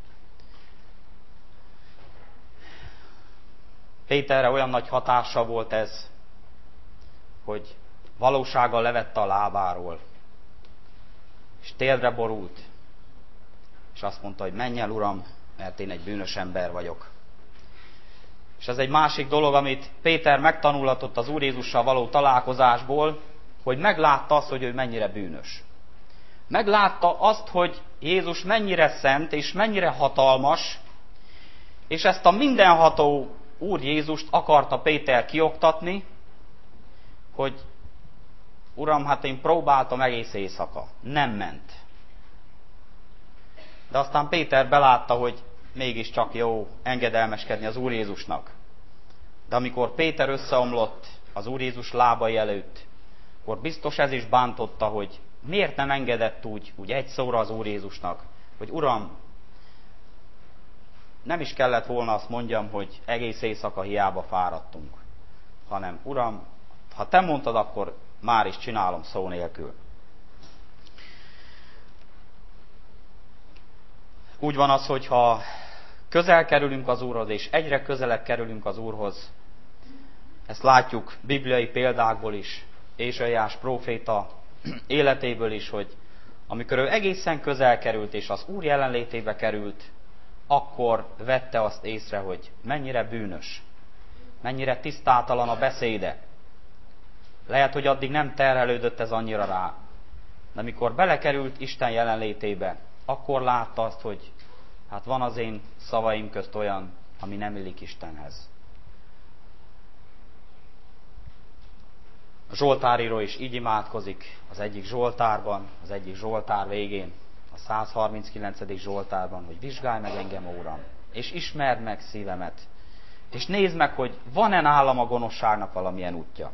Péterre olyan nagy hatása volt ez, hogy valósággal levette a lábáról, és térdre borult, és azt mondta, hogy menj el, Uram, mert én egy bűnös ember vagyok. És ez egy másik dolog, amit Péter megtanulhatott az Úr Jézussal való találkozásból, hogy meglátta azt, hogy ő mennyire bűnös. Meglátta azt, hogy Jézus mennyire szent és mennyire hatalmas, és ezt a mindenható Úr Jézust akarta Péter kioktatni, hogy Uram, hát én próbáltam egész éjszaka. Nem ment. De aztán Péter belátta, hogy mégiscsak jó engedelmeskedni az Úr Jézusnak. De amikor Péter összeomlott az Úr Jézus lábai előtt, akkor biztos ez is bántotta, hogy miért nem engedett úgy, úgy egy szóra az Úr Jézusnak, hogy Uram, nem is kellett volna azt mondjam, hogy egész éjszaka hiába fáradtunk, hanem Uram, ha te mondtad, akkor már is csinálom szó nélkül. Úgy van az, hogy ha közel kerülünk az Úrhoz, és egyre közelebb kerülünk az Úrhoz, ezt látjuk bibliai példákból is, Ézsaiás próféta életéből is, hogy amikor ő egészen közel került, és az Úr jelenlétébe került, akkor vette azt észre, hogy mennyire bűnös, mennyire tisztátalan a beszéde. Lehet, hogy addig nem terhelődött ez annyira rá. De amikor belekerült Isten jelenlétébe, akkor látta azt, hogy hát van az én szavaim közt olyan, ami nem illik Istenhez. A Zsoltáríró is így imádkozik az egyik Zsoltárban, az egyik Zsoltár végén, a száz harminckilencedik Zsoltárban, hogy vizsgálj meg engem, ó Uram, és ismerd meg szívemet, és nézd meg, hogy van-e nálam a gonoszságnak valamilyen útja.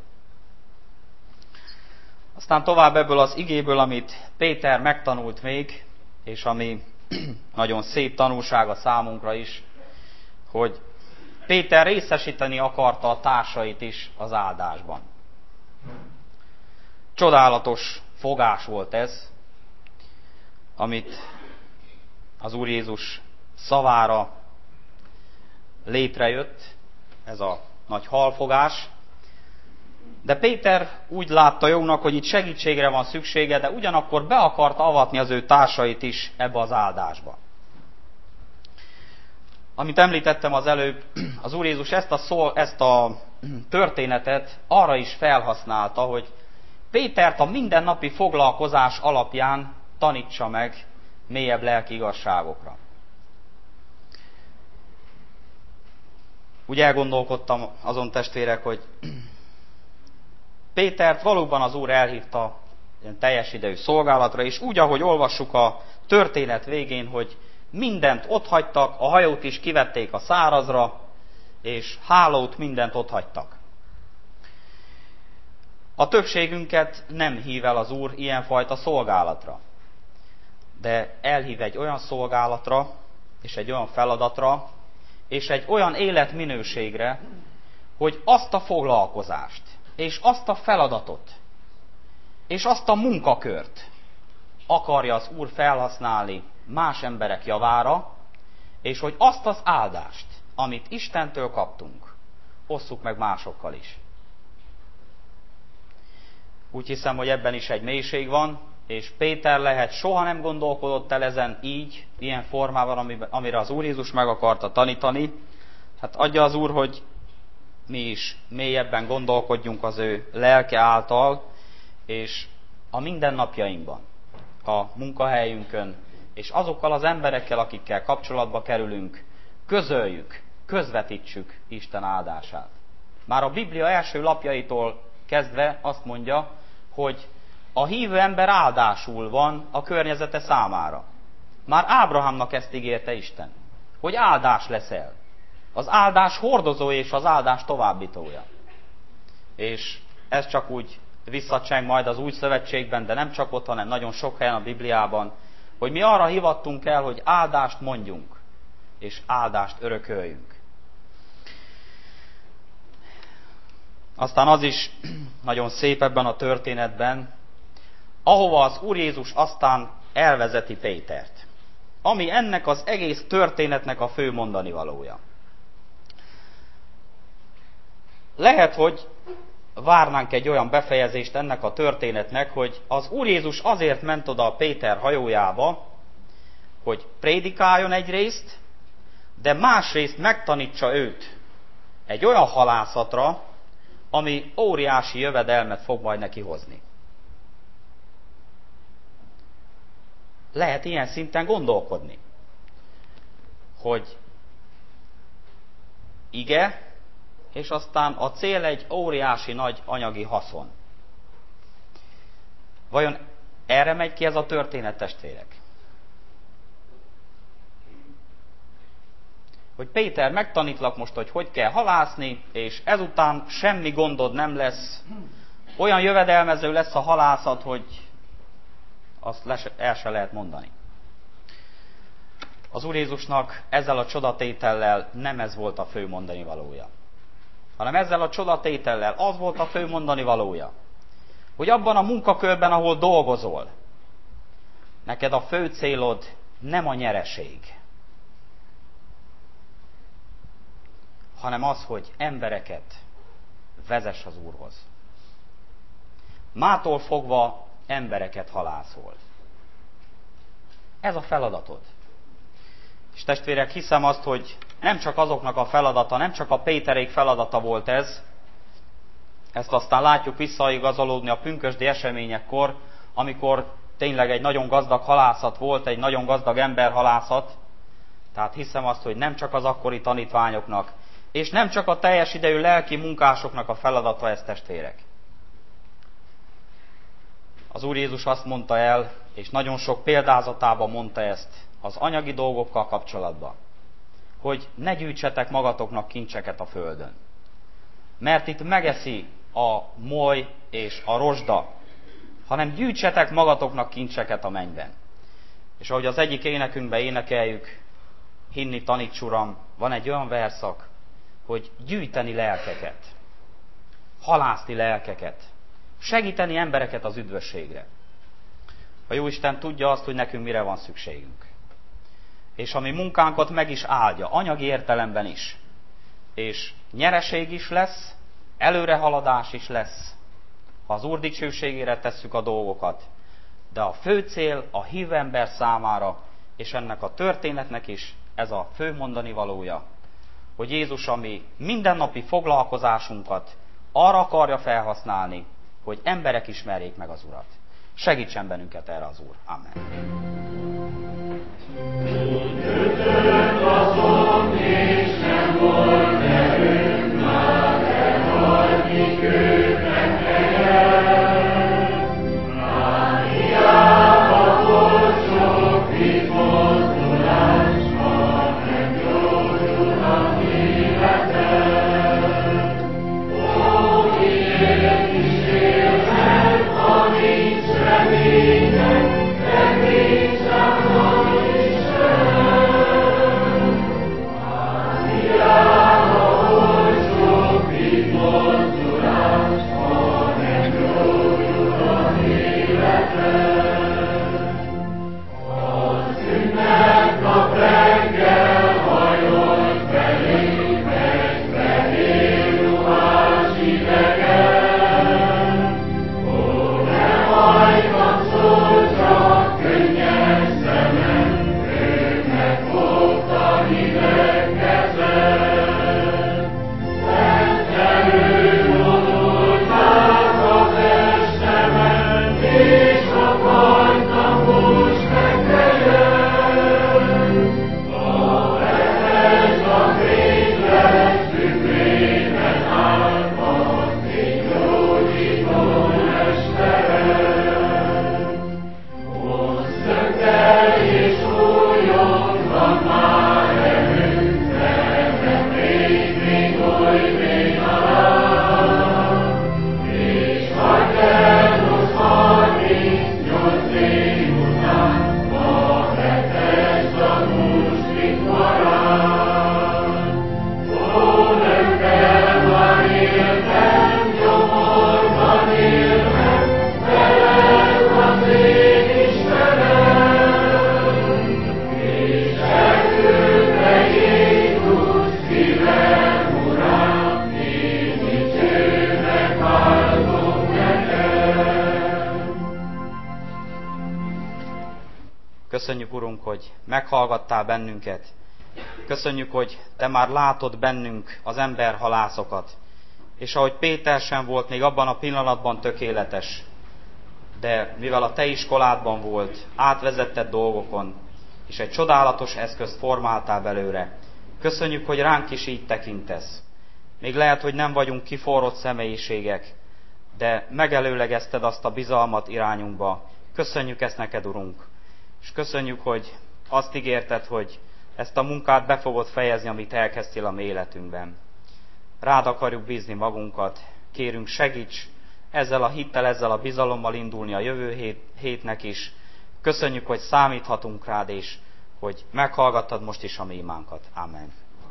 Aztán tovább ebből az igéből, amit Péter megtanult még, és ami nagyon szép tanulsága számunkra is, hogy Péter részesíteni akarta a társait is az áldásban. Csodálatos fogás volt ez, amit az Úr Jézus szavára létrejött, ez a nagy halfogás. De Péter úgy látta jónak, hogy itt segítségre van szüksége, de ugyanakkor be akarta avatni az ő társait is ebbe az áldásba. Amit említettem az előbb, az Úr Jézus ezt a, szó, ezt a történetet arra is felhasználta, hogy Pétert a mindennapi foglalkozás alapján tanítsa meg mélyebb lelki igazságokra. Úgy elgondolkodtam azon, testvérek, hogy Pétert valóban az Úr elhívta ilyen teljes idejű szolgálatra, és úgy, ahogy olvassuk a történet végén, hogy mindent otthagytak, a hajót is kivették a szárazra, és hálót, mindent otthagytak. A többségünket nem hív el az Úr ilyenfajta szolgálatra, de elhív egy olyan szolgálatra, és egy olyan feladatra, és egy olyan életminőségre, hogy azt a foglalkozást, és azt a feladatot, és azt a munkakört akarja az Úr felhasználni más emberek javára, és hogy azt az áldást, amit Istentől kaptunk, osszuk meg másokkal is. Úgy hiszem, hogy ebben is egy mélység van, és Péter lehet soha nem gondolkodott el ezen így, ilyen formában, amire az Úr Jézus meg akarta tanítani. Hát adja az Úr, hogy mi is mélyebben gondolkodjunk az ő lelke által, és a mindennapjainkban, a munkahelyünkön, és azokkal az emberekkel, akikkel kapcsolatba kerülünk, közöljük, közvetítsük Isten áldását. Már a Biblia első lapjaitól kezdve azt mondja, hogy a hívő ember áldásul van a környezete számára. Már Ábrahámnak ezt ígérte Isten, hogy áldás leszel. Az áldás hordozója és az áldás továbbítója. És ez csak úgy visszacseng majd az új szövetségben, de nem csak ott, hanem nagyon sok helyen a Bibliában, hogy mi arra hivattunk el, hogy áldást mondjunk, és áldást örököljünk. Aztán az is nagyon szép ebben a történetben, ahova az Úr Jézus aztán elvezeti Pétert, ami ennek az egész történetnek a fő mondani valója. Lehet, hogy várnánk egy olyan befejezést ennek a történetnek, hogy az Úr Jézus azért ment oda a Péter hajójába, hogy prédikáljon egyrészt, de másrészt megtanítsa őt egy olyan halászatra, ami óriási jövedelmet fog majd neki hozni. Lehet ilyen szinten gondolkodni, hogy ige, és aztán a cél egy óriási nagy anyagi haszon. Vajon erre megy ki ez a történet, testvérek? hogy Péter, megtanítlak most, hogy hogy kell halászni, és ezután semmi gondod nem lesz. Olyan jövedelmező lesz a halászat, hogy azt el se lehet mondani. Az Úr Jézusnak ezzel a csodatétellel nem ez volt a fő mondani valója, hanem ezzel a csodatétellel az volt a fő mondani valója, hogy abban a munkakörben, ahol dolgozol, neked a fő célod nem a nyereség, hanem az, hogy embereket vezess az Úrhoz. Mától fogva embereket halászol. Ez a feladatod. És testvérek, hiszem azt, hogy nem csak azoknak a feladata, nem csak a Péterék feladata volt ez, ezt aztán látjuk visszaigazolódni a pünkösdi eseményekkor, amikor tényleg egy nagyon gazdag halászat volt, egy nagyon gazdag emberhalászat. Tehát hiszem azt, hogy nem csak az akkori tanítványoknak, és nem csak a teljes idejű lelki munkásoknak a feladata ez, testvérek. Az Úr Jézus azt mondta el, és nagyon sok példázatában mondta ezt az anyagi dolgokkal kapcsolatban, hogy ne gyűjtsetek magatoknak kincseket a földön. Mert itt megeszi a moly és a rozsda, hanem gyűjtsetek magatoknak kincseket a mennyben. És ahogy az egyik énekünkben énekeljük, hinni taníts Uram, van egy olyan verszak, hogy gyűjteni lelkeket, halászni lelkeket, segíteni embereket az üdvösségre. A Jóisten tudja azt, hogy nekünk mire van szükségünk. És a mi munkánkat meg is áldja, anyagi értelemben is. És nyereség is lesz, előrehaladás is lesz, ha az Úr dicsőségére tesszük a dolgokat. De a fő cél a hívember számára, és ennek a történetnek is ez a fő mondani valója, hogy Jézus a mi mindennapi foglalkozásunkat arra akarja felhasználni, hogy emberek ismerjék meg az Urat. Segítsen bennünket erre az Úr. Amen. Köszönjük, Urunk, hogy meghallgattál bennünket. Köszönjük, hogy Te már látod bennünk az emberhalászokat. És ahogy Péter sem volt még abban a pillanatban tökéletes, de mivel a Te iskoládban volt, átvezetted dolgokon, és egy csodálatos eszközt formáltál belőle. Köszönjük, hogy ránk is így tekintesz. Még lehet, hogy nem vagyunk kiforrott személyiségek, de megelőlegezted azt a bizalmat irányunkba. Köszönjük ezt neked, Urunk. És köszönjük, hogy azt ígérted, hogy ezt a munkát be fogod fejezni, amit elkezdtél a mi életünkben. Rád akarjuk bízni magunkat, kérünk, segíts ezzel a hittel, ezzel a bizalommal indulni a jövő hét, hétnek is. Köszönjük, hogy számíthatunk rád, és hogy meghallgattad most is a mi imánkat. Amen.